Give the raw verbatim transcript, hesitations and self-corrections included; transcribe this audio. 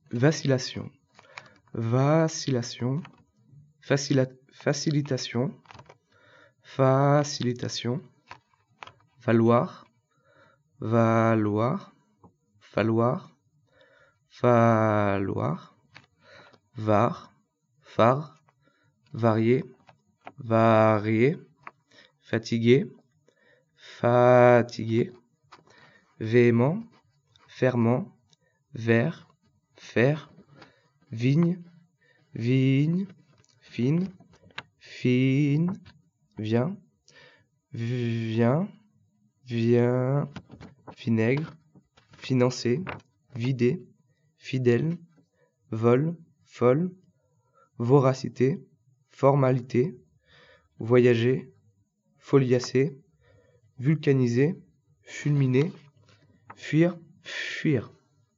vacillation, vacillation, facila- facilitation, facilitation, valoir, valoir, valoir, valoir, var, phare, varier, varier, fatigué, fatigué, véhément, ferment, vert, faire, vigne, vigne, fine, fine, vient, vient, vient, vinaigre, financer, vider, fidèle, vol, folle, voracité, formalité, voyager, foliacer, vulcaniser, fulminer, fuir, fuir.